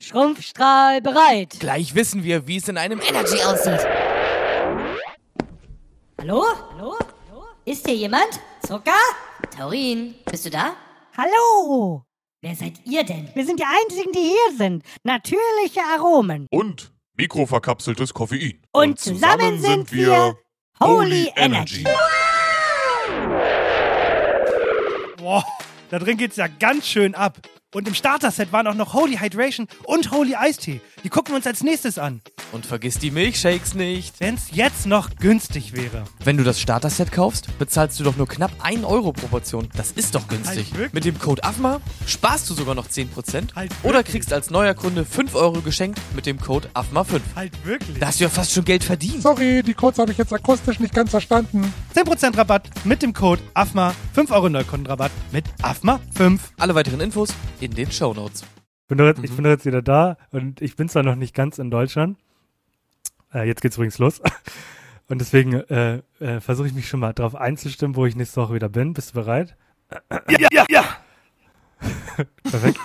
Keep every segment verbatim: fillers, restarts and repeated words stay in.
Schrumpfstrahl bereit. Gleich wissen wir, wie es in einem Energy aussieht. Hallo? Hallo? Ist hier jemand? Zucker? Taurin, bist du da? Hallo! Wer seid ihr denn? Wir sind die Einzigen, die hier sind. Natürliche Aromen. Und mikroverkapseltes Koffein. Und, Und zusammen, zusammen sind wir Holy Energy. Boah, da drin geht's ja ganz schön ab. Und im Starter-Set waren auch noch Holy Hydration und Holy Eistee. Die gucken wir uns als nächstes an. Und vergiss die Milchshakes nicht. Wenn's jetzt noch günstig wäre. Wenn du das Starter-Set kaufst, bezahlst du doch nur knapp ein Euro pro Portion. Das ist doch günstig. Halt Mit dem Code A F M A sparst du sogar noch zehn Prozent. Halt oder kriegst als neuer Kunde fünf Euro geschenkt mit dem Code A F M A fünf. Halt wirklich? Da hast du ja fast schon Geld verdient. Sorry, die Codes habe ich jetzt akustisch nicht ganz verstanden. zehn Prozent Rabatt mit dem Code A F M A. fünf Euro Neukundenrabatt mit A F M A fünf. Alle weiteren Infos in den Shownotes. Ich bin, doch jetzt, Mhm. ich bin doch jetzt wieder da und ich bin zwar noch nicht ganz in Deutschland. Äh, jetzt geht's übrigens los. Und deswegen äh, äh, versuche ich mich schon mal darauf einzustimmen, wo ich nächste Woche wieder bin. Bist du bereit? Ja, ja, ja. Perfekt.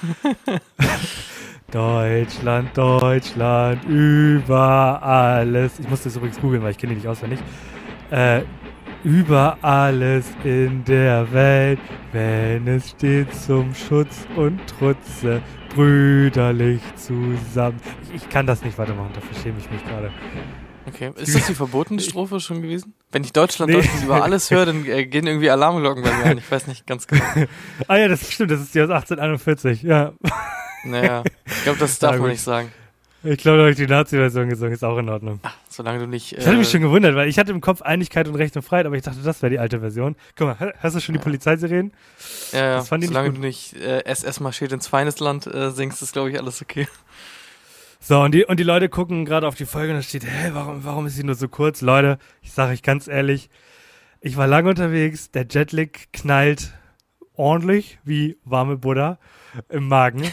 Deutschland, Deutschland, über alles. Ich musste das übrigens googeln, weil ich kenne die nicht auswendig. Äh, über alles in der Welt, wenn es steht zum Schutz und Trutze, brüderlich zusammen. Ich, ich kann das nicht weitermachen, dafür schäme ich mich gerade. Okay, ist das die verbotene Strophe schon gewesen? Wenn ich Deutschland, Nee. Deutschland über alles höre, dann äh, gehen irgendwie Alarmglocken bei mir an. Ich weiß nicht ganz genau. Ah ja, das stimmt, das ist die aus achtzehnhunderteinundvierzig, ja. Naja, ich glaube, das darf Ja, man gut. nicht sagen. Ich glaube, da habe ich die Nazi-Version gesungen, ist auch in Ordnung. Solange du nicht... Äh, Ich hatte mich schon gewundert, weil ich hatte im Kopf Einigkeit und Recht und Freiheit, aber ich dachte, das wäre die alte Version. Guck mal, hör- hörst du schon die Polizeisirenen? Ja, ja, Das fand ich nicht solange gut. du nicht äh, S S marschiert ins Feindesland äh, singst, ist, glaube ich, alles okay. So, und die, und die Leute gucken gerade auf die Folge und da steht, hä, warum, warum ist sie nur so kurz? Leute, ich sage euch ganz ehrlich, ich war lange unterwegs, der Jetlag knallt ordentlich wie warme Butter im Magen.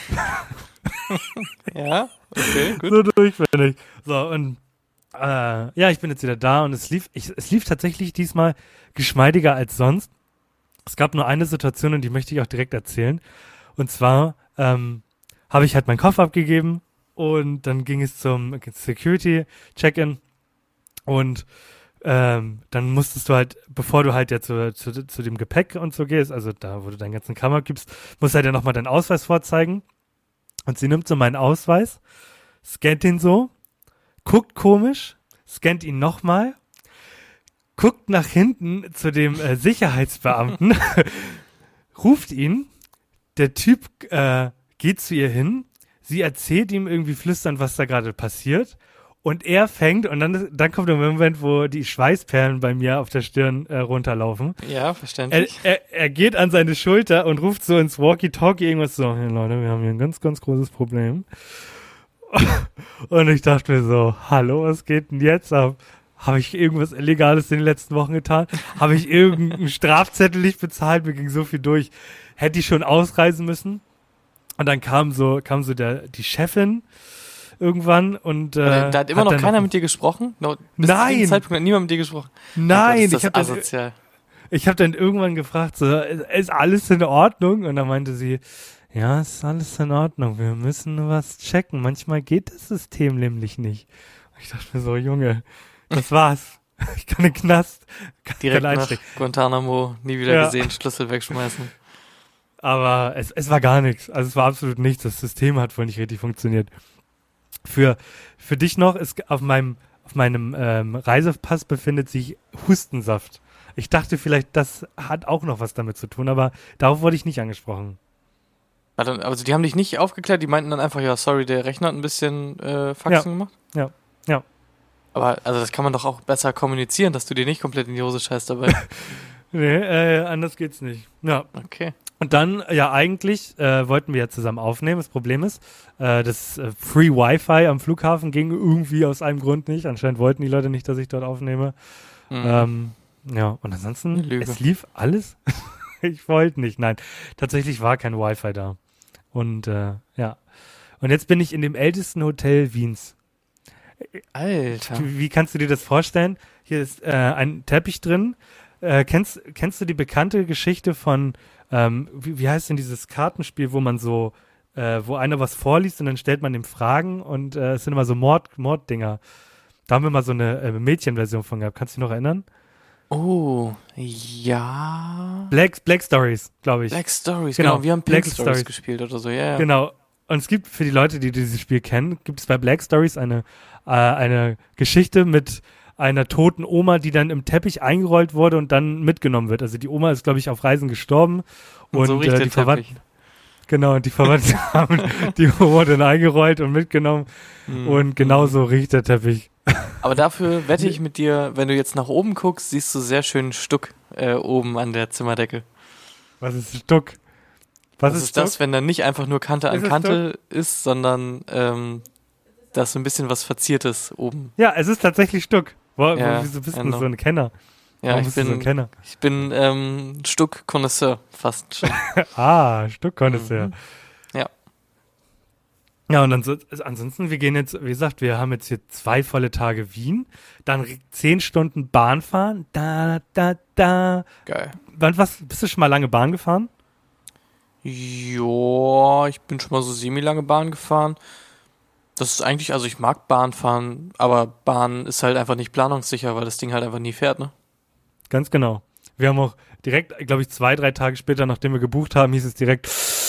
Ja, okay, gut. So durch, finde ich. So, und äh, ja, ich bin jetzt wieder da und es lief, ich, es lief tatsächlich diesmal geschmeidiger als sonst. Es gab nur eine Situation und die möchte ich auch direkt erzählen. Und zwar ähm, habe ich halt meinen Koffer abgegeben und dann ging es zum Security-Check-In und ähm, dann musstest du halt, bevor du halt ja zu, zu, zu dem Gepäck und so gehst, also da, wo du deinen ganzen Kram abgibst, musst du halt ja nochmal deinen Ausweis vorzeigen. Und sie nimmt so meinen Ausweis, scannt ihn so, guckt komisch, scannt ihn nochmal, guckt nach hinten zu dem äh, Sicherheitsbeamten, ruft ihn, der Typ äh, geht zu ihr hin, sie erzählt ihm irgendwie flüsternd, was da gerade passiert und er fängt, und dann, dann kommt der Moment, wo die Schweißperlen bei mir auf der Stirn äh, runterlaufen. Ja, Er, verständlich. er, er geht an seine Schulter und ruft so ins Walkie-Talkie irgendwas so, hey Leute, wir haben hier ein ganz, ganz großes Problem. Und ich dachte mir so, hallo, was geht denn jetzt ab? Habe ich irgendwas Illegales in den letzten Wochen getan? Habe ich irgendeinen Strafzettel nicht bezahlt? Mir ging so viel durch. Hätte ich schon ausreisen müssen? Und dann kam so, kam so der, die Chefin irgendwann und äh, Aber da hat immer noch dann- keiner mit dir gesprochen? No, bis zu Nein. diesem Zeitpunkt hat niemand mit dir gesprochen? Nein, oh Gott, ist ich habe das dann, asozial. ich hab dann irgendwann gefragt, so, ist, ist alles in Ordnung? Und dann meinte sie, ja, ist alles in Ordnung, wir müssen nur was checken. Manchmal geht das System nämlich nicht. Und ich dachte mir so, Junge, das war's. Ich kann in den Knast, kann, Direkt kann nach einstecken. Guantanamo, nie wieder Ja. gesehen, Schlüssel wegschmeißen. Aber es, es war gar nichts. Also es war absolut nichts. Das System hat wohl nicht richtig funktioniert. Für, für dich noch, ist auf meinem, auf meinem ähm, Reisepass befindet sich Hustensaft. Ich dachte vielleicht, das hat auch noch was damit zu tun, aber darauf wurde ich nicht angesprochen. Warte, also die haben dich nicht aufgeklärt, die meinten dann einfach, ja, sorry, der Rechner hat ein bisschen äh, Faxen Ja. gemacht? Ja, ja. Aber also das kann man doch auch besser kommunizieren, dass du dir nicht komplett in die Hose scheißt dabei. Nee, äh, anders geht's nicht. Ja. Okay. Und dann, ja, eigentlich äh, wollten wir ja zusammen aufnehmen. Das Problem ist, äh, das äh, Free Wi-Fi am Flughafen ging irgendwie aus einem Grund nicht. Anscheinend wollten die Leute nicht, dass ich dort aufnehme. Mhm. Ähm, ja, und ansonsten, Eine Lüge. es lief alles. Ich wollte nicht, nein. Tatsächlich war kein Wi-Fi da. Und äh, ja. Und jetzt bin ich in dem ältesten Hotel Wiens. Alter. Wie, wie kannst du dir das vorstellen? Hier ist äh, ein Teppich drin. Äh, kennst, kennst du die bekannte Geschichte von, ähm, wie, wie heißt denn dieses Kartenspiel, wo man so, äh, äh, wo einer was vorliest und dann stellt man ihm Fragen und äh, es sind immer so Mord, Morddinger. Da haben wir mal so eine äh, Mädchenversion von gehabt. Kannst du dich noch erinnern? Oh, ja. Black, Black Stories, glaube ich. Black Stories, Genau, genau. Wir haben Black Black Stories, Stories. gespielt oder so, ja, ja. Genau. Und es gibt für die Leute, die dieses Spiel kennen, gibt es bei Black Stories eine, äh, eine Geschichte mit einer toten Oma, die dann im Teppich eingerollt wurde und dann mitgenommen wird. Also die Oma ist, glaube ich, auf Reisen gestorben und, so riecht äh, der die Verwandten, Teppich. genau, und die Verwandten haben die Oma dann eingerollt und mitgenommen Mhm. und genauso riecht der Teppich. Aber dafür wette ich mit dir, wenn du jetzt nach oben guckst, siehst du sehr schön Stuck äh, oben an der Zimmerdecke. Was ist Stuck? Was, Was ist das, wenn dann nicht einfach nur Kante Ist an es Kante ist, sondern ähm, da ist so ein bisschen was Verziertes oben. Ja, es ist tatsächlich Stuck. Wo, Ja, wo, wieso bist du genau. so ein Kenner? Ja, Warum ich bist du so ein bin, Kenner? ich bin ähm, Stuck-Konnoisseur, fast schon. Ah, Stuck konntest du ja. Mhm. Ja. Ja, und ansonsten, ansonsten, wir gehen jetzt, wie gesagt, wir haben jetzt hier zwei volle Tage Wien, dann zehn Stunden Bahn fahren, da, da, da. Geil. Wann, was, bist du schon mal lange Bahn gefahren? Ja, ich bin schon mal so semi-lange Bahn gefahren. Das ist eigentlich, also ich mag Bahn fahren, aber Bahn ist halt einfach nicht planungssicher, weil das Ding halt einfach nie fährt, ne? Ganz genau. Wir haben auch direkt, glaube ich, zwei, drei Tage später, nachdem wir gebucht haben, hieß es direkt,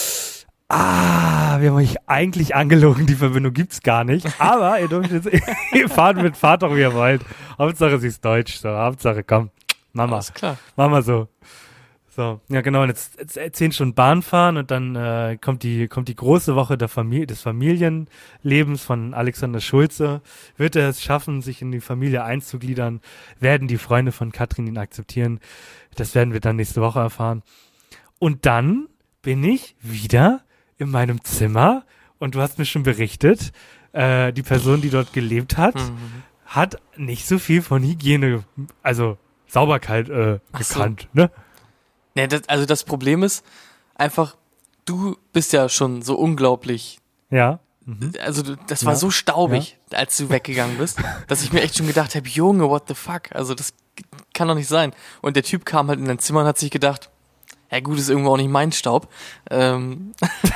ah, wir haben euch eigentlich angelogen, die Verbindung gibt's gar nicht. Aber ihr dürft jetzt, ihr fahrt mit, fahrt doch, wie ihr wollt. Hauptsache, sie ist deutsch. So, Hauptsache, komm, Mama, Alles klar. machen wir so. So, ja genau, und jetzt, jetzt zehn Stunden Bahn fahren und dann äh, kommt die kommt die große Woche der Familie, des Familienlebens von Alexander Schulze. Wird er es schaffen, sich in die Familie einzugliedern? Werden die Freunde von Katrin ihn akzeptieren? Das werden wir dann nächste Woche erfahren. Und dann bin ich wieder in meinem Zimmer und du hast mir schon berichtet, äh, die Person, die dort gelebt hat, Mhm. hat nicht so viel von Hygiene, also Sauberkeit äh, Ach so. gekannt, ne? Ja, das, also das Problem ist einfach, du bist ja schon so unglaublich, Ja. Mhm. also du, das war Ja. so staubig, als du weggegangen bist, dass ich mir echt schon gedacht habe, Junge, what the fuck, also das kann doch nicht sein. Und der Typ kam halt in dein Zimmer und hat sich gedacht, ja gut, ist irgendwo auch nicht mein Staub, ähm,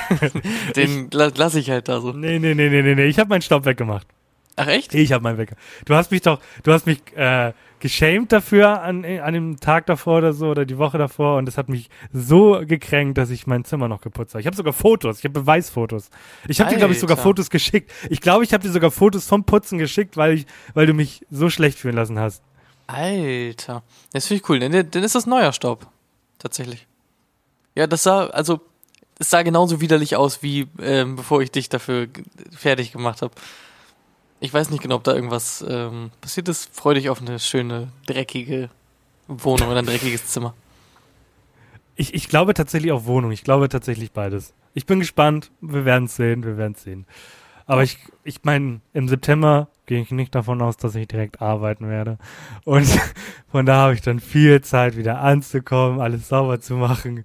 den la lasse ich halt da so. Nee, nee, nee, nee, nee, nee. Ich habe meinen Staub weggemacht. Ach echt? Ich habe meinen weggemacht. Du hast mich doch, du hast mich äh, geschämt dafür an, an dem Tag davor oder so oder die Woche davor und es hat mich so gekränkt, dass ich mein Zimmer noch geputzt habe. Ich habe sogar Fotos, ich habe Beweisfotos. Ich habe dir, glaube ich, sogar Alter. Fotos geschickt. Ich glaube, ich habe dir sogar Fotos vom Putzen geschickt, weil ich, weil du mich so schlecht fühlen lassen hast. Alter, das finde ich cool, denn, denn ist das neuer Staub, tatsächlich. Ja, das sah, also, es sah genauso widerlich aus, wie ähm, bevor ich dich dafür g- fertig gemacht habe. Ich weiß nicht genau, ob da irgendwas ähm, passiert ist. Freu dich auf eine schöne, dreckige Wohnung oder ein dreckiges Zimmer. Ich, ich glaube tatsächlich auf Wohnung. Ich glaube tatsächlich beides. Ich bin gespannt. Wir werden es sehen. Wir werden es sehen. Aber ich, ich meine, im September gehe ich nicht davon aus, dass ich direkt arbeiten werde. Und von da habe ich dann viel Zeit, wieder anzukommen, alles sauber zu machen.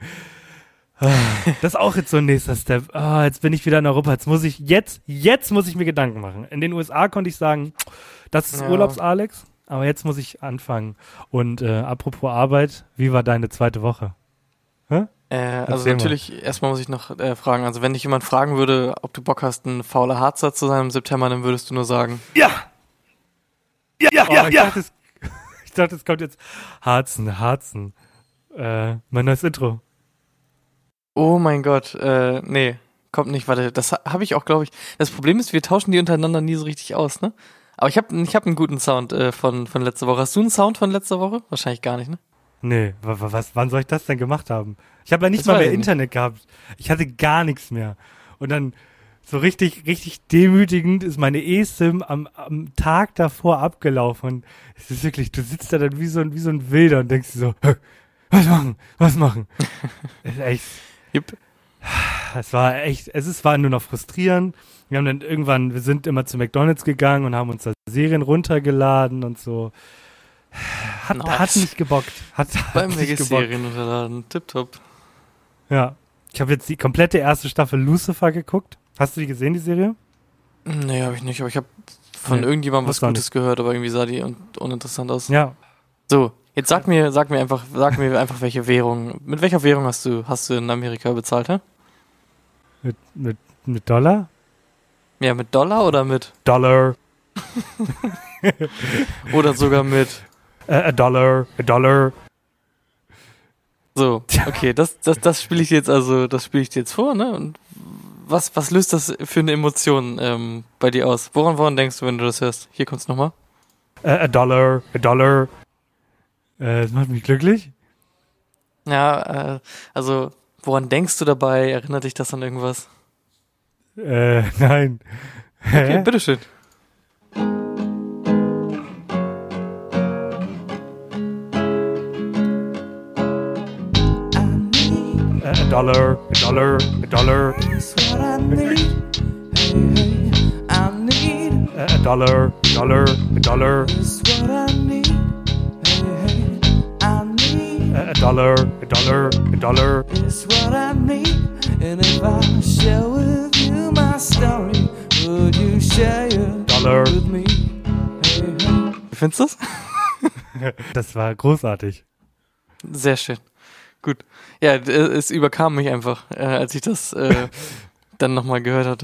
Das ist auch jetzt so ein nächster Step. Ah, jetzt bin ich wieder in Europa. Jetzt muss ich, jetzt, jetzt muss ich mir Gedanken machen. In den U S A konnte ich sagen, das ist Ja. Urlaubs-Alex. Aber jetzt muss ich anfangen. Und äh, apropos Arbeit, wie war deine zweite Woche? Hä? Äh, also Erzähl mal. natürlich, erstmal muss ich noch äh, fragen, also wenn dich jemand fragen würde, ob du Bock hast, ein fauler Harzer zu sein im September, dann würdest du nur sagen, Ja! Ja, ja, oh, ja, ich, ja. Dachte, es, ich dachte, es kommt jetzt Harzen, Harzen. Äh, mein neues Intro. oh mein Gott, äh, nee, kommt nicht, warte, das ha- habe ich auch, glaube ich. Das Problem ist, wir tauschen die untereinander nie so richtig aus, ne? Aber ich habe ich hab einen guten Sound äh, von, von letzter Woche. Hast du einen Sound von letzter Woche? Wahrscheinlich gar nicht, ne? Nee, wa- wa- was, wann soll ich das denn gemacht haben? Ich habe ja nicht Das mal weiß mehr ich nicht. Internet gehabt. Ich hatte gar nichts mehr. Und dann so richtig, richtig demütigend ist meine eSIM am, am Tag davor abgelaufen. Und es ist wirklich, du sitzt da dann wie so ein, wie so ein Wilder und denkst dir so, "Hä, was machen, was machen? Es ist echt, Jupp. es war echt, es ist, war nur noch frustrierend. Wir haben dann irgendwann, wir sind immer zu McDonald's gegangen und haben uns da Serien runtergeladen und so. Hat, Nice. hat nicht gebockt. Hat, hat Beim nicht gebockt. Serien unterladen, tipptopp. Ja. Ich habe jetzt die komplette erste Staffel Lucifer geguckt. Hast du die gesehen, die Serie? Nee, habe ich nicht, aber ich habe von Nee, irgendjemandem was wusste auch Gutes gehört, aber irgendwie sah die un uninteressant aus. Ja. So, jetzt sag mir, sag mir einfach, sag mir einfach, welche Währung, mit welcher Währung hast du, hast du in Amerika bezahlt, hä? Mit, mit mit Dollar? Ja, mit Dollar oder mit? Dollar. Oder sogar mit? Äh, a Dollar, a Dollar. So, okay, das, das, das spiele ich jetzt also, das spiele ich dir jetzt vor, ne? Und was, was löst das für eine Emotion ähm, bei dir aus? Woran, woran denkst du, wenn du das hörst? Hier kommt's nochmal. Äh, a Dollar, a Dollar. Äh, das macht mich glücklich. Ja, äh, also, woran denkst du dabei? Erinnert dich das an irgendwas? Äh, nein. Okay, Hä? bitteschön. A dollar, a dollar, a dollar. A dollar, a dollar, a dollar. A dollar, a dollar, a dollar. It's what I need. And if I share with you my story, would you share your Dollar. with me? Hey, hey. Wie findest du das? Das war großartig. Sehr schön. Gut. Ja, d- es überkam mich einfach, äh, als ich das äh, dann nochmal gehört hatte.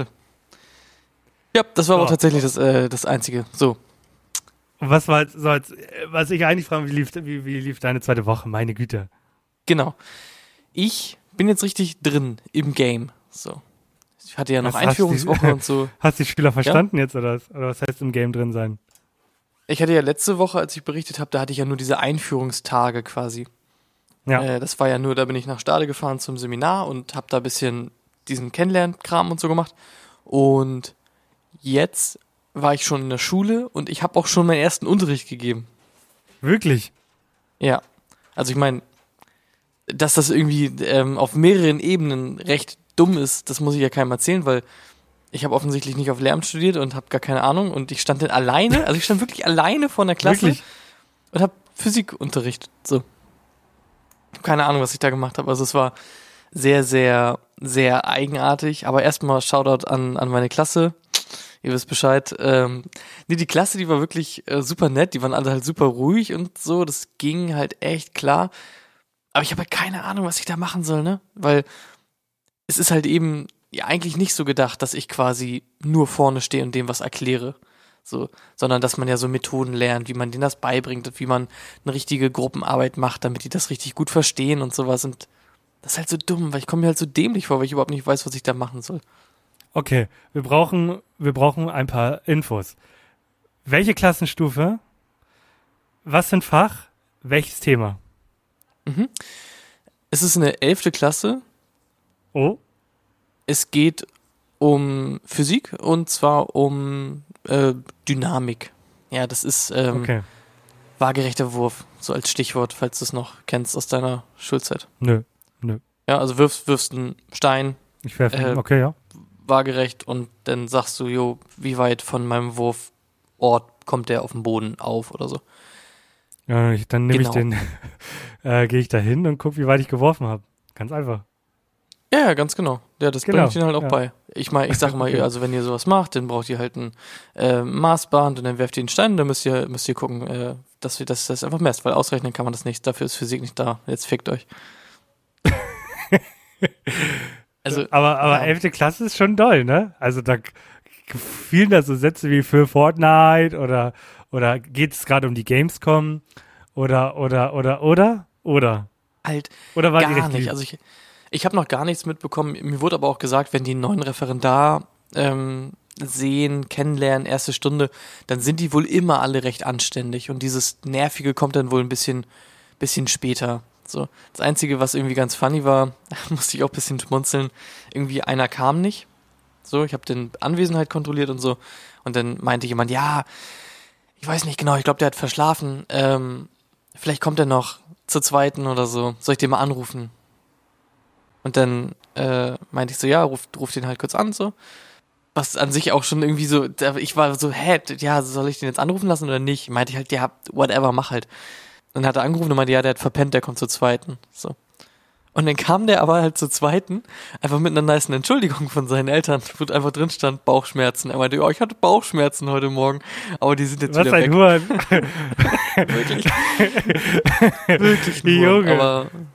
Ja, das war aber So. tatsächlich das, äh, das Einzige. So. Und was war jetzt, so jetzt, äh, was ich eigentlich frage, wie lief, wie, wie lief deine zweite Woche? Meine Güte. Genau. Ich bin jetzt richtig drin im Game. So. Ich hatte ja noch Was hast Einführungswoche du- und so. Hast du die Spieler verstanden jetzt oder was? Oder was heißt im Game drin sein? Ich hatte ja letzte Woche, als ich berichtet habe, da hatte ich ja nur diese Einführungstage quasi. Ja. Äh, das war ja nur, da bin ich nach Stade gefahren zum Seminar und habe da ein bisschen diesen Kennenlernkram und so gemacht. Und jetzt war ich schon in der Schule und ich habe auch schon meinen ersten Unterricht gegeben. Wirklich? Ja. Also ich meine, dass das irgendwie ähm, auf mehreren Ebenen recht dumm ist, das muss ich ja keinem erzählen, weil ich habe offensichtlich nicht auf Lehramt studiert und habe gar keine Ahnung und ich stand dann alleine, also ich stand wirklich alleine vor einer Klasse Wirklich? und habe Physik unterrichtet. So. Ich habe keine Ahnung, was ich da gemacht habe. Also es war sehr, sehr, sehr eigenartig. Aber erstmal Shoutout an, an meine Klasse. Ihr wisst Bescheid. Ähm, nee, die Klasse, die war wirklich äh, super nett. Die waren alle halt super ruhig und so. Das ging halt echt klar. Aber ich habe halt keine Ahnung, was ich da machen soll, ne? Weil es ist halt eben ja eigentlich nicht so gedacht, dass ich quasi nur vorne stehe und dem was erkläre. So, sondern dass man ja so Methoden lernt, wie man denen das beibringt, wie man eine richtige Gruppenarbeit macht, damit die das richtig gut verstehen und sowas. Und das ist halt so dumm, weil ich komme mir halt so dämlich vor, weil ich überhaupt nicht weiß, was ich da machen soll. Okay, wir brauchen, wir brauchen ein paar Infos. Welche Klassenstufe? Was für ein Fach? Welches Thema? Mhm. Es ist eine elfte Klasse. Oh, Es geht um Physik und zwar um äh, Dynamik. Ja, das ist ähm, okay. waagerechter Wurf, so als Stichwort, falls du es noch kennst aus deiner Schulzeit. Nö, Ja, also wirfst, wirfst einen Stein ich werfe. Äh, okay, ja. waagerecht und dann sagst du, jo, wie weit von meinem Wurfort kommt der auf den Boden auf oder so. ja ich, dann nehme Genau. ich den, äh, gehe ich da hin und gucke, wie weit ich geworfen habe. Ganz einfach. Ja, ja, ganz genau. Ja, das Genau, bringe ich denen halt auch ja. bei. Ich meine, ich sag mal, Okay. also wenn ihr sowas macht, dann braucht ihr halt ein äh, Maßband und dann werft ihr den Stein, dann müsst ihr, müsst ihr gucken, äh, dass ihr das, das einfach messt, weil ausrechnen kann man das nicht, dafür ist Physik nicht da. Jetzt fickt euch. Also, Aber, aber ja. elfte Klasse ist schon doll, ne? Also da k- fielen da so Sätze wie für Fortnite oder, oder geht es gerade um die Gamescom oder, oder, oder, oder, oder? halt Oder war die gar recht nicht. lieb? Also ich, ich habe noch gar nichts mitbekommen. Mir wurde aber auch gesagt, wenn die einen neuen Referendar ähm, sehen, kennenlernen, erste Stunde, dann sind die wohl immer alle recht anständig. Und dieses Nervige kommt dann wohl ein bisschen, bisschen später. So. Das Einzige, was irgendwie ganz funny war, musste ich auch ein bisschen schmunzeln, irgendwie einer kam nicht. So, ich habe den Anwesenheit kontrolliert und so. Und dann meinte jemand, ja, ich weiß nicht genau, ich glaube, der hat verschlafen. Ähm, vielleicht kommt er noch zur zweiten oder so. Soll ich den mal anrufen? Und dann äh, meinte ich so, ja, ruf, ruf den halt kurz an, so. Was an sich auch schon irgendwie so, da- ich war so, hä, ja, soll ich den jetzt anrufen lassen oder nicht? Meinte ich halt, ja, whatever, mach halt. Dann hat er angerufen und meinte, ja, der hat verpennt, der kommt zur zweiten, so. Und dann kam der aber halt zur zweiten, einfach mit einer nicen Entschuldigung von seinen Eltern, wo einfach drin stand, Bauchschmerzen. Er meinte, ja, ich hatte Bauchschmerzen heute Morgen, aber die sind jetzt Was wieder ein weg. Huren. Wirklich? Wirklich ein Huren, Junge. aber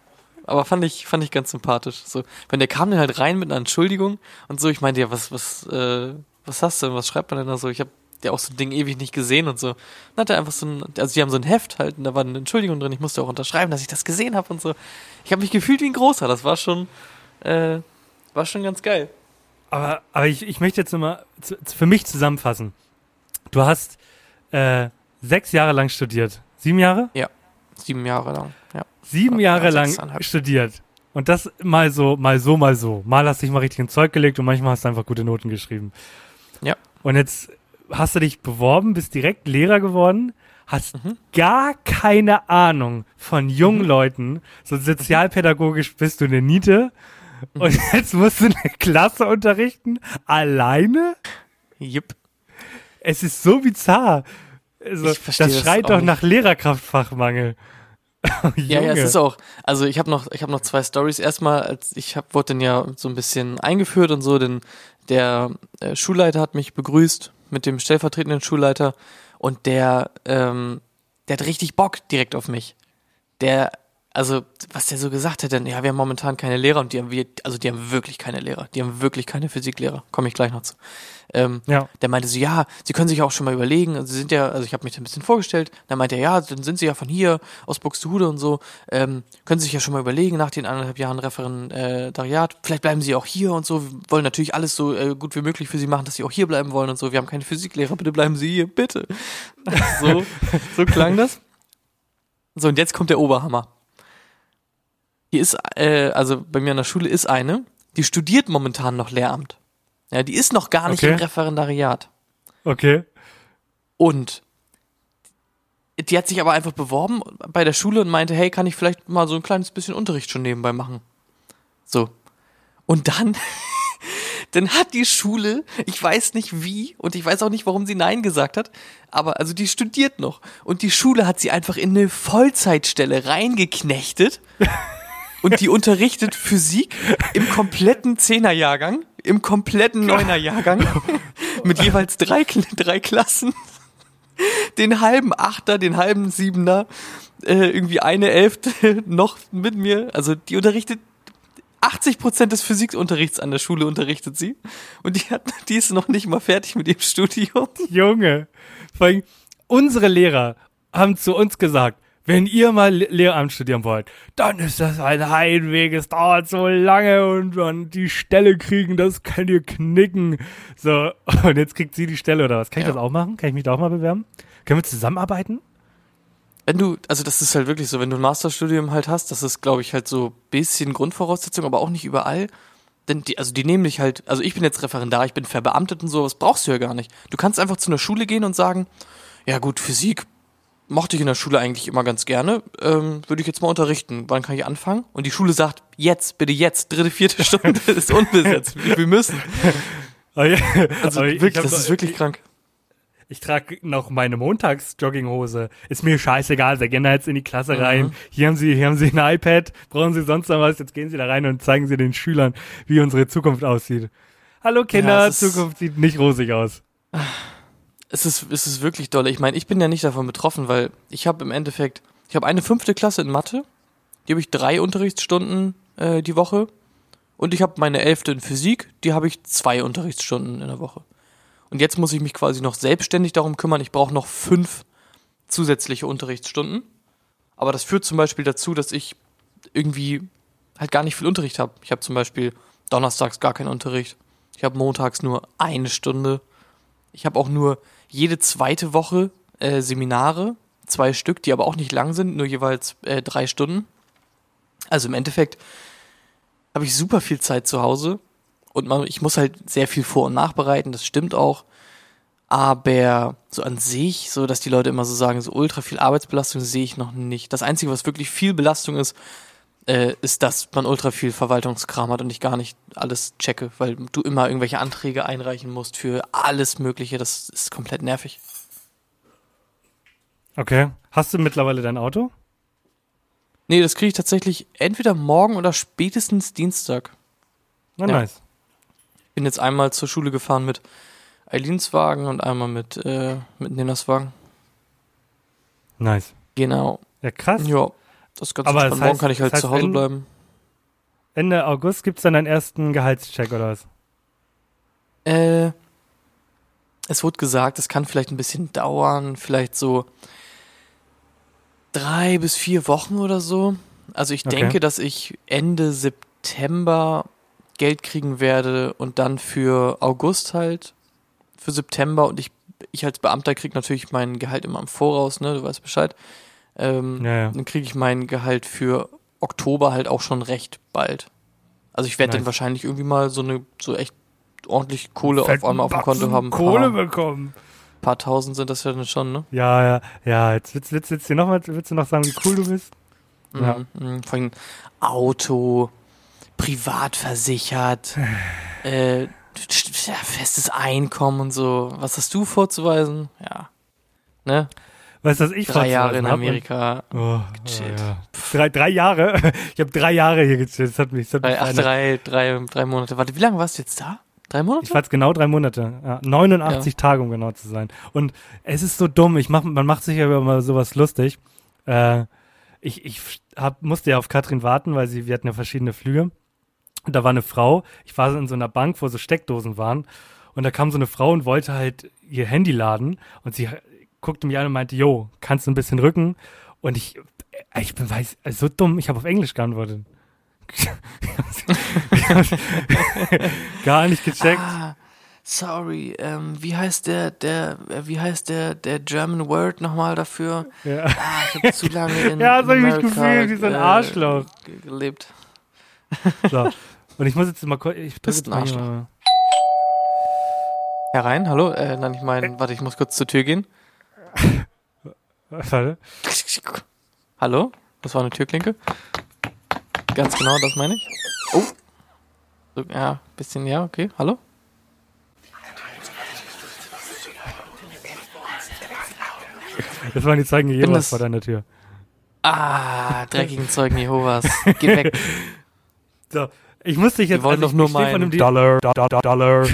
aber fand ich, fand ich ganz sympathisch. So, wenn der kam dann halt rein mit einer Entschuldigung und so, ich meinte, ja, was, was, äh, was hast du denn, was schreibt man denn da so? Ich habe ja auch so ein Ding ewig nicht gesehen und so. Dann hat er einfach so ein, also die haben so ein Heft halt und da war eine Entschuldigung drin, ich musste auch unterschreiben, dass ich das gesehen habe und so. Ich habe mich gefühlt wie ein Großer, das war schon, äh, war schon ganz geil. Aber, aber ich, ich möchte jetzt nochmal zu, für mich zusammenfassen. Du hast äh, sechs Jahre lang studiert. Sieben Jahre? Ja, sieben Jahre lang, ja. Sieben Ja, Jahre lang sechseinhalb. studiert. Und das mal so, mal so, mal so. Mal hast du dich mal richtig ins Zeug gelegt und manchmal hast du einfach gute Noten geschrieben. Ja. Und jetzt hast du dich beworben, bist direkt Lehrer geworden, hast Mhm. gar keine Ahnung von jungen Mhm. Leuten. So sozialpädagogisch bist du eine Niete. Mhm. Und jetzt musst du eine Klasse unterrichten? Alleine? Jupp. Es ist so bizarr. Also, Ich verstehe das das schreit auch doch nicht. nach Lehrerkraftfachmangel. Ja, ja, es Junge. ist auch. Also ich habe noch, ich habe noch zwei Stories. Erstmal, als ich hab, wurde dann ja so ein bisschen eingeführt und so, denn der äh, Schulleiter hat mich begrüßt mit dem stellvertretenden Schulleiter und der, ähm, der hat richtig Bock direkt auf mich. Der, also was der so gesagt hat, denn ja, wir haben momentan keine Lehrer und die haben wir, also die haben wirklich keine Lehrer, die haben wirklich keine Physiklehrer. Komme ich gleich noch zu. Ähm, Ja. Der meinte so, ja, Sie können sich auch schon mal überlegen, also Sie sind ja, also ich habe mich da ein bisschen vorgestellt, dann meinte er, ja, dann sind Sie ja von hier, aus Buxtehude und so, ähm, können Sie sich ja schon mal überlegen, nach den anderthalb Jahren Referendariat, vielleicht bleiben Sie auch hier und so, wir wollen natürlich alles so äh, gut wie möglich für Sie machen, dass Sie auch hier bleiben wollen und so, wir haben keine Physiklehrer, bitte bleiben Sie hier, bitte. So, so klang das. So, und jetzt kommt der Oberhammer. Hier ist, äh, also bei mir an der Schule ist eine, die studiert momentan noch Lehramt. Ja, die ist noch gar nicht Okay. im Referendariat. Okay. Und die hat sich aber einfach beworben bei der Schule und meinte, hey, kann ich vielleicht mal so ein kleines bisschen Unterricht schon nebenbei machen? So. Und dann, dann hat die Schule, ich weiß nicht wie und ich weiß auch nicht, warum sie Nein gesagt hat, aber also die studiert noch. Und die Schule hat sie einfach in eine Vollzeitstelle reingeknechtet und die unterrichtet Physik im kompletten Zehnerjahrgang, im kompletten Neunerjahrgang mit jeweils drei, Kl- drei Klassen. Den halben Achter, den halben Siebener, äh, irgendwie eine Elfte noch mit mir. Also die unterrichtet achtzig Prozent des Physikunterrichts an der Schule unterrichtet sie. Und die hat, die ist noch nicht mal fertig mit ihrem Studium. Junge. Vor allem, unsere Lehrer haben zu uns gesagt, wenn ihr mal Le- Lehramt studieren wollt, dann ist das ein Heidweg, es dauert so lange und dann die Stelle kriegen, das könnt ihr knicken. So, und jetzt kriegt sie die Stelle oder was? Kann ich Ja. das auch machen? Kann ich mich da auch mal bewerben? Können wir zusammenarbeiten? Wenn du, also das ist halt wirklich so, wenn du ein Masterstudium halt hast, das ist, glaube ich, halt so ein bisschen Grundvoraussetzung, aber auch nicht überall. Denn die, also die nehmen dich halt, also ich bin jetzt Referendar, ich bin verbeamtet und so, das brauchst du ja gar nicht. Du kannst einfach zu einer Schule gehen und sagen, ja gut, Physik mochte ich in der Schule eigentlich immer ganz gerne, ähm, würde ich jetzt mal unterrichten. Wann kann ich anfangen? Und die Schule sagt, jetzt, bitte jetzt, dritte, vierte Stunde ist unbesetzt, wir müssen. Oh ja. Also Aber ich wirklich, hab das so- ist wirklich krank. Ich trage noch meine Montags-Jogginghose. Ist mir scheißegal. Sie gehen da jetzt in die Klasse rein. Mhm. Hier haben Sie, hier haben Sie ein iPad. Brauchen Sie sonst noch was? Jetzt gehen Sie da rein und zeigen Sie den Schülern, wie unsere Zukunft aussieht. Hallo Kinder, Ja, es ist- Zukunft sieht nicht rosig aus. Es ist, es ist wirklich doll. Ich meine, ich bin ja nicht davon betroffen, weil ich habe im Endeffekt, ich habe eine fünfte Klasse in Mathe, die habe ich drei Unterrichtsstunden äh, die Woche und ich habe meine elfte in Physik, die habe ich zwei Unterrichtsstunden in der Woche. Und jetzt muss ich mich quasi noch selbstständig darum kümmern, ich brauche noch fünf zusätzliche Unterrichtsstunden. Aber das führt zum Beispiel dazu, dass ich irgendwie halt gar nicht viel Unterricht habe. Ich habe zum Beispiel donnerstags gar keinen Unterricht. Ich habe montags nur eine Stunde. Ich habe auch nur jede zweite Woche äh, Seminare, zwei Stück, die aber auch nicht lang sind, nur jeweils äh, drei Stunden. Also im Endeffekt habe ich super viel Zeit zu Hause und man, ich muss halt sehr viel vor- und nachbereiten, das stimmt auch. Aber so an sich, so dass die Leute immer so sagen, so ultra viel Arbeitsbelastung sehe ich noch nicht. Das Einzige, was wirklich viel Belastung ist, äh, ist, dass man ultra viel Verwaltungskram hat und ich gar nicht alles checke, weil du immer irgendwelche Anträge einreichen musst für alles Mögliche. Das ist komplett nervig. Okay. Hast du mittlerweile dein Auto? Nee, das kriege ich tatsächlich entweder morgen oder spätestens Dienstag. Na, Ja. nice. Bin jetzt einmal zur Schule gefahren mit Eilins Wagen und einmal mit, äh, mit Nenas Wagen. Nice. Genau. Ja, krass. Ja, das ist ganz Aber entspannt. das Morgen heißt- kann ich halt das heißt, zu Hause wenn- bleiben. Ende August gibt's dann deinen ersten Gehaltscheck oder was? Äh, es wurde gesagt, es kann vielleicht ein bisschen dauern, vielleicht so drei bis vier Wochen oder so. Also ich Okay. denke, dass ich Ende September Geld kriegen werde und dann für August halt, für September und ich, ich als Beamter kriege natürlich mein Gehalt immer im Voraus, ne, du weißt Bescheid. Ähm, Ja, ja. Dann kriege ich mein Gehalt für Oktober halt auch schon recht bald. Also ich werde dann Nice. wahrscheinlich irgendwie mal so eine, so echt ordentlich Kohle auf Fetten einmal auf dem Konto Batzen haben. Kohle Paar, bekommen. paar tausend sind das ja dann schon, ne? Ja, ja, ja. Jetzt willst, willst, willst, du noch mal, willst du noch sagen, wie cool du bist? Ja. Mhm, mhm. Vor allem Auto, privat versichert, äh, ja, festes Einkommen und so. Was hast du vorzuweisen? Ja. Ne? Weißt du, was ich Drei Jahre vorzuweisen in hab? Amerika. Und, oh, Gechillt. oh, ja. drei, drei Jahre? Ich habe drei Jahre hier gechillt. Das hat mich, das hat mich Drei, ach, verändert. drei, drei, drei Monate. Warte, wie lange warst du jetzt da? Drei Monate? Ich war jetzt genau drei Monate. Ja, neunundachtzig Tage, um genau zu sein. Und es ist so dumm. Ich mach, man macht sich ja immer sowas lustig. Äh, ich ich hab, musste ja auf Katrin warten, weil sie, wir hatten ja verschiedene Flüge. Und da war eine Frau. Ich war in so einer Bank, wo so Steckdosen waren. Und da kam so eine Frau und wollte halt ihr Handy laden. Und sie guckte mich an und meinte, jo, kannst du ein bisschen rücken? Und ich, ich bin weiß, so dumm. Ich habe auf Englisch geantwortet. Gar nicht gecheckt. Ah, sorry, ähm, wie heißt der, der, äh, wie heißt der, der German Word nochmal dafür? Ja. Ah, ich habe zu lange in Ja, so hab ich mich Amerika, gefühlt, wie so ein äh, Arschloch. ge- gelebt. So. Und ich muss jetzt mal kurz. Ich drück Bist jetzt ein mal Arschloch. hier- Herein, hallo? Äh, nein, ich meine, warte, ich muss kurz zur Tür gehen. Warte. Hallo? Das war eine Türklinke. Ganz genau, das meine ich. Oh. So, ja, bisschen, ja, okay. Hallo? Das waren die Zeugen Bin Jehovas das- vor deiner Tür. Ah, dreckigen Zeugen Jehovas. Geh weg. So. Ich muss dich jetzt. Wir wollen also doch ich, nur ich steh vor meinen einem Di- Dollar, Dollar, Dollar.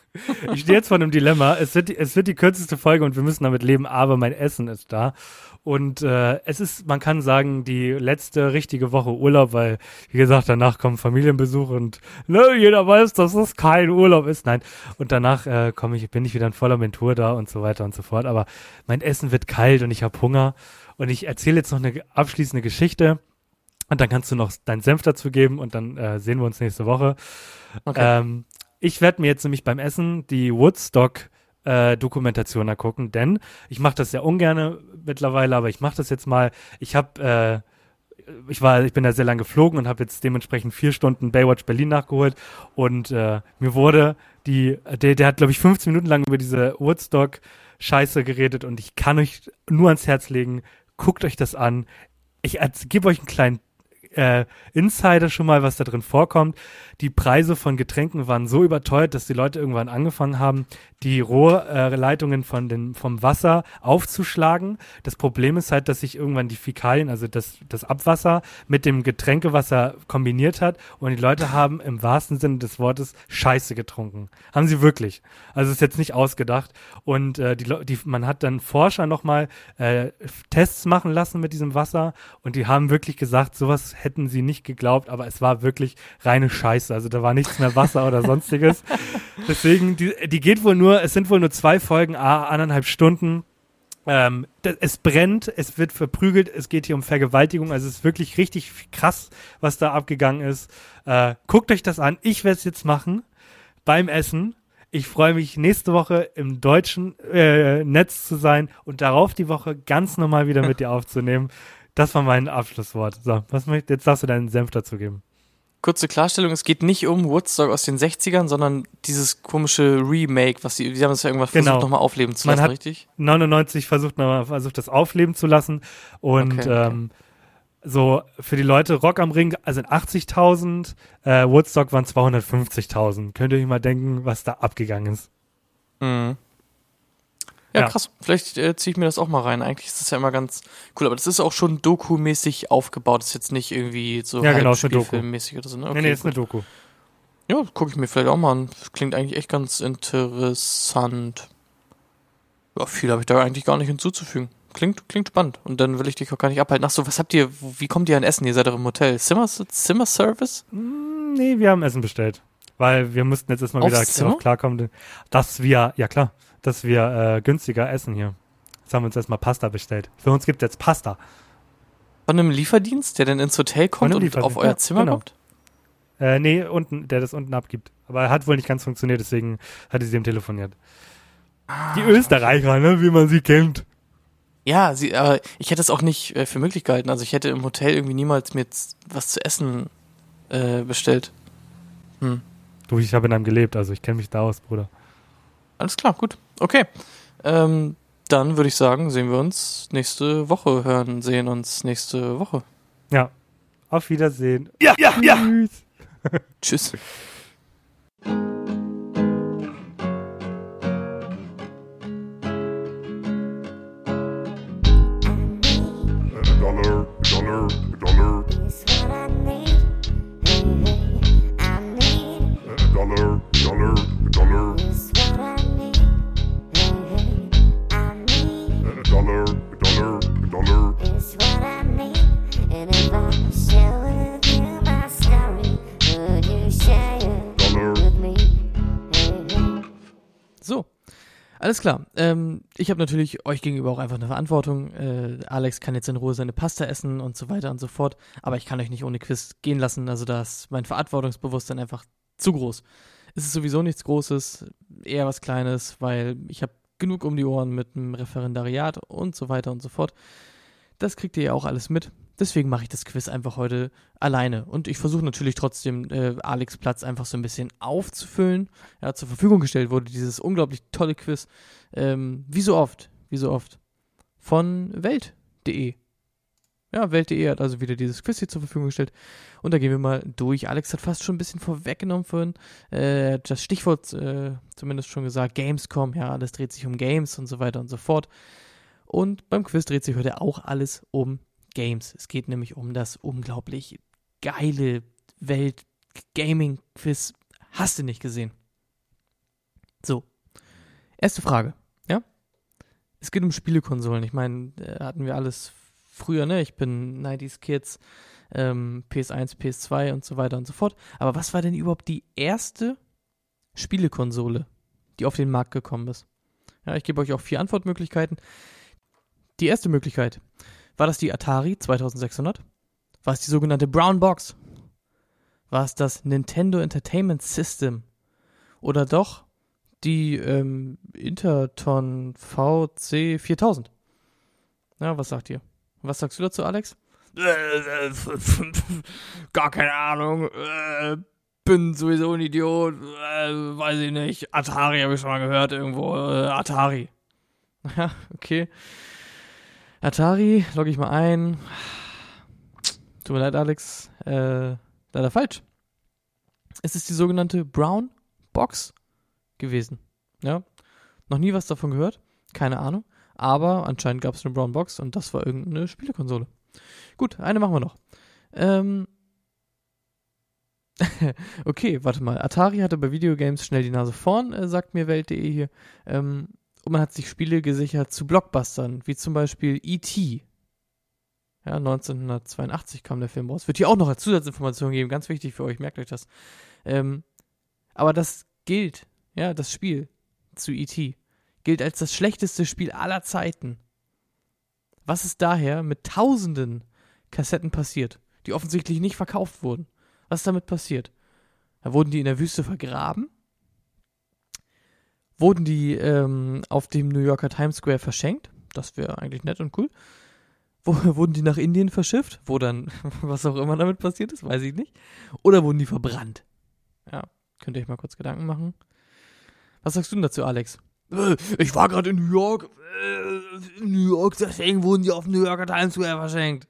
Ich stehe jetzt vor einem Dilemma. Es wird, die- es wird die kürzeste Folge und wir müssen damit leben, aber mein Essen ist da. Und äh, es ist, man kann sagen, die letzte richtige Woche Urlaub, weil, wie gesagt, danach kommen Familienbesuch und ne, jeder weiß, dass es kein Urlaub ist. Nein. Und danach äh, komme ich, bin ich wieder in voller Mentur da und so weiter und so fort. Aber mein Essen wird kalt und ich habe Hunger. Und ich erzähle jetzt noch eine abschließende Geschichte. Und dann kannst du noch deinen Senf dazu geben und dann äh, sehen wir uns nächste Woche. Okay. Ähm, ich werde mir jetzt nämlich beim Essen die Woodstock äh, Dokumentation angucken, denn ich mache das ja ungerne mittlerweile, aber ich mache das jetzt mal. Ich habe, äh, ich war, ich bin da sehr lange geflogen und habe jetzt dementsprechend vier Stunden Baywatch Berlin nachgeholt und äh, mir wurde die, der, der hat glaube ich fünfzehn Minuten lang über diese Woodstock Scheiße geredet und ich kann euch nur ans Herz legen, guckt euch das an. Ich gebe euch einen kleinen äh, Insider schon mal, was da drin vorkommt. Die Preise von Getränken waren so überteuert, dass die Leute irgendwann angefangen haben, die Rohrleitungen von den, vom Wasser aufzuschlagen. Das Problem ist halt, dass sich irgendwann die Fäkalien, also das, das Abwasser mit dem Getränkewasser kombiniert hat und die Leute haben im wahrsten Sinne des Wortes Scheiße getrunken. Haben sie wirklich. Also ist jetzt nicht ausgedacht. Und äh, die, Leu- die, man hat dann Forscher nochmal äh, Tests machen lassen mit diesem Wasser und die haben wirklich gesagt, sowas hätten sie nicht geglaubt, aber es war wirklich reine Scheiße. Also da war nichts mehr Wasser oder sonstiges. Deswegen, die, die geht wohl nur, es sind wohl nur zwei Folgen, ah, anderthalb Stunden. Ähm, das, es brennt, es wird verprügelt, es geht hier um Vergewaltigung, also es ist wirklich richtig krass, was da abgegangen ist. Äh, guckt euch das an, ich werde es jetzt machen beim Essen. Ich freue mich, nächste Woche im deutschen äh, Netz zu sein und darauf die Woche ganz normal wieder mit dir aufzunehmen. Das war mein Abschlusswort. So, was möcht, jetzt darfst du deinen Senf dazu geben. Kurze Klarstellung, es geht nicht um Woodstock aus den sechzigern, sondern dieses komische Remake, was sie, sie haben das ja irgendwas Genau. versucht, nochmal aufleben zu Man lassen, hat- richtig? neunundneunzig versucht, noch mal- versucht das aufleben zu lassen und Okay, okay. Ähm, so für die Leute Rock am Ring sind achtzigtausend, äh, Woodstock waren zweihundertfünfzigtausend. Könnt ihr euch mal denken, was da abgegangen ist? Mhm. Ja, Ja. krass. Vielleicht äh, ziehe ich mir das auch mal rein. Eigentlich ist das ja immer ganz cool, aber das ist auch schon dokumäßig aufgebaut. Das ist jetzt nicht irgendwie so Ja, genau, ist eine Doku. Halbspielfilmmäßig oder so. Ne? Okay, nee, nee, ist eine gut. Doku. Ja, gucke ich mir vielleicht auch mal an. Das klingt eigentlich echt ganz interessant. Ja, viel habe ich da eigentlich gar nicht hinzuzufügen. klingt, klingt spannend. Und dann will ich dich auch gar nicht abhalten. Ach so, was habt ihr, wie kommt ihr an Essen? Ihr seid doch im Hotel. Zimmer, Zimmer-Service? Mm, nee, wir haben Essen bestellt. Weil wir mussten jetzt erstmal wieder Aufs Zimmer? darauf klarkommen, dass wir, ja klar, dass wir äh, günstiger essen hier. Jetzt haben wir uns erstmal Pasta bestellt. Für uns gibt es jetzt Pasta. Von einem Lieferdienst, der dann ins Hotel kommt und Lieferdienst, auf euer ja, Zimmer genau. kommt? Äh, nee, unten, der das unten abgibt. Aber er hat wohl nicht ganz funktioniert, deswegen hatte sie ihm telefoniert. Die Österreicher, ne, wie man sie kennt. Ja, sie, aber ich hätte es auch nicht äh, für möglich gehalten. Also ich hätte im Hotel irgendwie niemals mir jetzt was zu essen äh, bestellt. Hm. Du, ich habe in einem gelebt, also ich kenne mich da aus, Bruder. Alles klar, gut. Okay. Ähm, dann würde ich sagen, sehen wir uns nächste Woche, hören, sehen uns nächste Woche. Ja. Auf Wiedersehen. Ja, ja, ja. Tschüss. Tschüss. A dollar, a dollar, a dollar, It's what I need. Hey, hey, I need. a dollar, a dollar, a dollar, It's what I need. Hey, hey, I need. a dollar, a dollar, a dollar. It's what I need. And if I share with you my story, would you share it Dollar. with me? Hey, hey. So, alles klar. Ähm, ich habe natürlich euch gegenüber auch einfach eine Verantwortung. Äh, Alex kann jetzt in Ruhe seine Pasta essen und so weiter und so fort. Aber ich kann euch nicht ohne Quiz gehen lassen. Also da ist mein Verantwortungsbewusstsein einfach zu groß. Es ist sowieso nichts Großes, eher was Kleines, weil ich habe genug um die Ohren mit dem Referendariat und so weiter und so fort. Das kriegt ihr ja auch alles mit. Deswegen mache ich das Quiz einfach heute alleine. Und ich versuche natürlich trotzdem, äh, Alex Platz einfach so ein bisschen aufzufüllen. Ja, zur Verfügung gestellt wurde dieses unglaublich tolle Quiz. Ähm, wie so oft, wie so oft. Von Welt punkt de. Ja, Welt punkt de hat also wieder dieses Quiz hier zur Verfügung gestellt. Und da gehen wir mal durch. Alex hat fast schon ein bisschen vorweggenommen vorhin. Äh, das Stichwort äh, zumindest schon gesagt. Gamescom, ja, alles dreht sich um Games und so weiter und so fort. Und beim Quiz dreht sich heute auch alles um Games. Es geht nämlich um das unglaublich geile Welt-Gaming-Quiz. Hast du nicht gesehen? So. Erste Frage, ja? Es geht um Spielekonsolen. Ich meine, äh, hatten wir alles früher, ne? Ich bin neunziger Kids, ähm, P S eins, P S zwei und so weiter und so fort. Aber was war denn überhaupt die erste Spielekonsole, die auf den Markt gekommen ist? Ja, ich gebe euch auch vier Antwortmöglichkeiten. Die erste Möglichkeit. War das die Atari zweitausendsechshundert? War es die sogenannte Brown Box? War es das Nintendo Entertainment System? Oder doch die ähm, Interton V C viertausend? Ja, was sagt ihr? Was sagst du dazu, Alex? Gar keine Ahnung. Äh, bin sowieso ein Idiot. Äh, weiß ich nicht. Atari habe ich schon mal gehört irgendwo. Äh, Atari. Ja, okay. Atari, logge ich mal ein. Tut mir leid, Alex. Äh, leider falsch. Es ist die sogenannte Brown Box gewesen. Ja, noch nie was davon gehört. Keine Ahnung. Aber anscheinend gab es eine Brown Box und das war irgendeine Spielekonsole. Gut, eine machen wir noch. Ähm. Okay, warte mal. Atari hatte bei Videogames schnell die Nase vorn, äh, sagt mir Welt punkt de hier. Ähm. Und man hat sich Spiele gesichert zu Blockbustern, wie zum Beispiel E T Ja, neunzehnhundertzweiundachtzig kam der Film raus. Wird hier auch noch als Zusatzinformation geben, ganz wichtig für euch, merkt euch das. Ähm, aber das gilt, ja, das Spiel zu E T gilt als das schlechteste Spiel aller Zeiten. Was ist daher mit tausenden Kassetten passiert, die offensichtlich nicht verkauft wurden? Was ist damit passiert? Da wurden die in der Wüste vergraben? Wurden die ähm, auf dem New Yorker Times Square verschenkt? Das wäre eigentlich nett und cool. Wo, wurden die nach Indien verschifft? Wo dann, was auch immer damit passiert ist, weiß ich nicht. Oder wurden die verbrannt? Ja, könnt ihr euch mal kurz Gedanken machen. Was sagst du denn dazu, Alex? Äh, ich war gerade in New York. Äh, in New York, deswegen wurden die auf dem New Yorker Times Square verschenkt.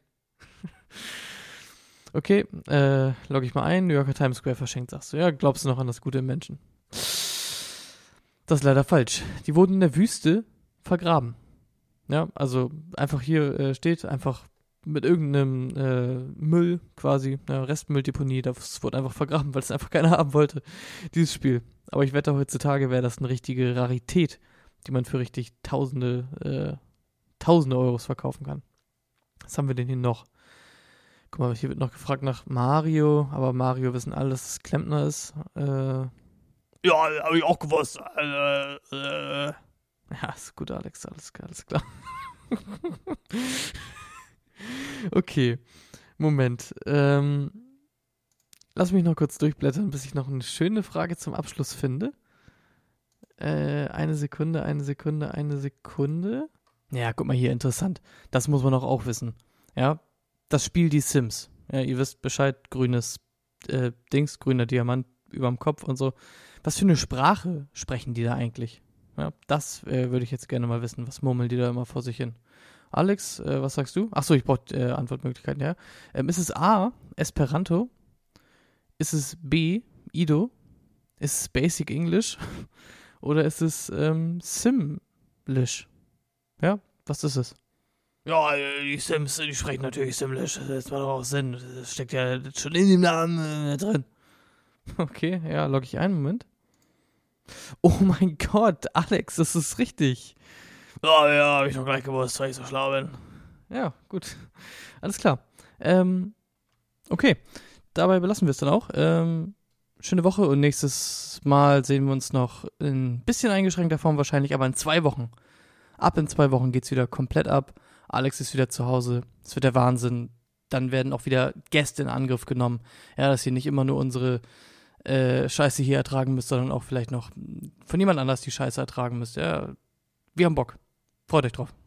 Okay, äh, logge ich mal ein. New Yorker Times Square verschenkt, sagst du. Ja, glaubst du noch an das Gute im Menschen? Das ist leider falsch. Die wurden in der Wüste vergraben. Ja, also einfach hier äh, steht, einfach mit irgendeinem äh, Müll quasi, eine Restmülldeponie, das wurde einfach vergraben, weil es einfach keiner haben wollte, dieses Spiel. Aber ich wette, heutzutage wäre das eine richtige Rarität, die man für richtig Tausende, äh, tausende Euros verkaufen kann. Was haben wir denn hier noch? Guck mal, hier wird noch gefragt nach Mario, aber Mario wissen alle, dass es Klempner ist. Äh, ja, habe ich auch gewusst. Äh, äh. Ja, ist gut, Alex, alles klar, alles klar. Okay, Moment. Ähm, lass mich noch kurz durchblättern, bis ich noch eine schöne Frage zum Abschluss finde. Äh, eine Sekunde, eine Sekunde, eine Sekunde. Ja, guck mal hier, interessant. Das muss man doch auch wissen. Ja, das Spiel Die Sims. Ja, ihr wisst Bescheid, grünes äh, Dings, grüner Diamant überm Kopf und so. Was für eine Sprache sprechen die da eigentlich? Ja, das äh, würde ich jetzt gerne mal wissen. Was murmeln die da immer vor sich hin? Alex, äh, was sagst du? Achso, ich brauche äh, Antwortmöglichkeiten, ja. Ähm, ist es A, Esperanto? Ist es B, Ido? Ist es Basic English? Oder ist es ähm, Simlish? Ja, was ist es? Ja, die Sims, die sprechen natürlich Simlish. Das macht doch auch Sinn. Das steckt ja schon in dem Namen äh, drin. Okay, ja, logge ich ein. Moment. Oh mein Gott, Alex, das ist richtig. Ja, ja, habe ich doch gleich gewusst, weil ich so schlau bin. Ja, gut. Alles klar. Ähm, okay, dabei belassen wir es dann auch. Ähm, schöne Woche und nächstes Mal sehen wir uns noch in ein bisschen eingeschränkter Form wahrscheinlich, aber in zwei Wochen. Ab in zwei Wochen geht's wieder komplett ab. Alex ist wieder zu Hause. Es wird der Wahnsinn. Dann werden auch wieder Gäste in Angriff genommen. Ja, dass ihr nicht immer nur unsere äh, Scheiße hier ertragen müsst, sondern auch vielleicht noch von jemand anders die Scheiße ertragen müsst. Ja, wir haben Bock. Freut euch drauf.